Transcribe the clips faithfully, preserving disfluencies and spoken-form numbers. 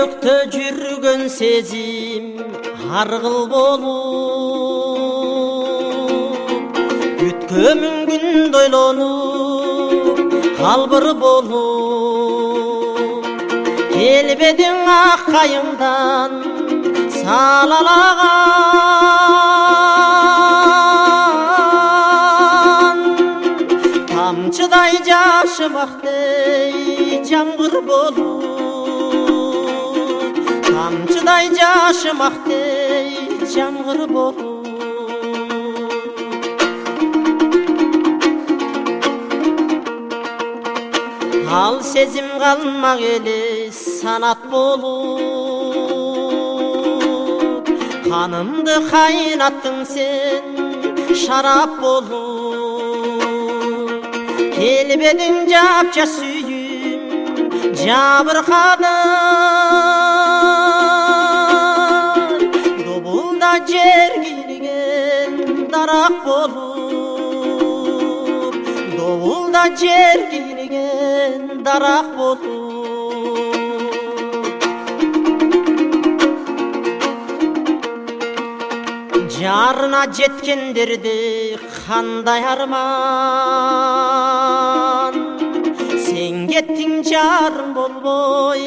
жүрөктө жүргөн сезим аргыл болуп, өткөмүн күндө ойлонуп калбыр болуп, келбедиң ак кайыңдан салалаган, тамчыдай жашымактей жаңгыр болуп, тамчыдай жашымактей жаңгыр болуп. Ал сезим калмак эле санат болуп, канымды кайнаттың сен шарап болуп, келбедиң жапжаш сүйүм жабыркады, добулда жер кийген дарак болуп, добулда жер кийген дарак болуп. Жарына жеткендерде кандай арман, сен кеттиң жарым болбой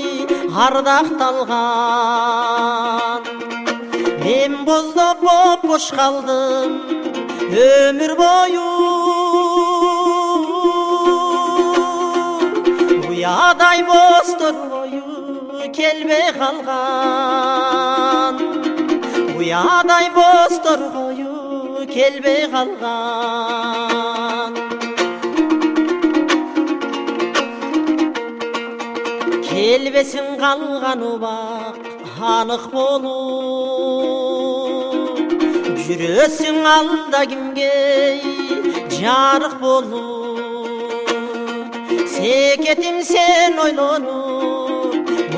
ардакталган, мен боздоп бош калдым өмүр бою, уядай бостор бою келбей калган, уядай бостор бою келбей калган. Келбесин калган убак анык болуп, жүрөсүң алда кимге жарык болуп, секетим сен ойлонуп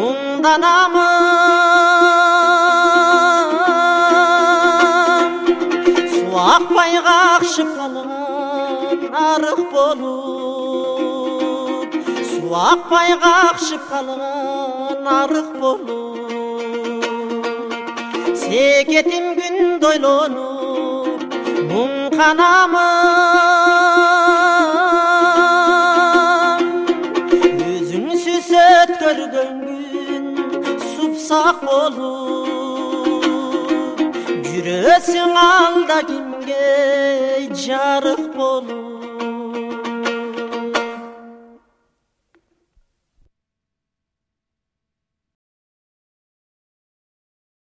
муңданамын, су акпай какшып калган арык болуп, су акпай какшып калган арык болуп, секетим күндө ойлонуп муң канамын, өзүңсүз өткөргөн күн супсак болуп, жүрөсүң алда кимге жарык болуп.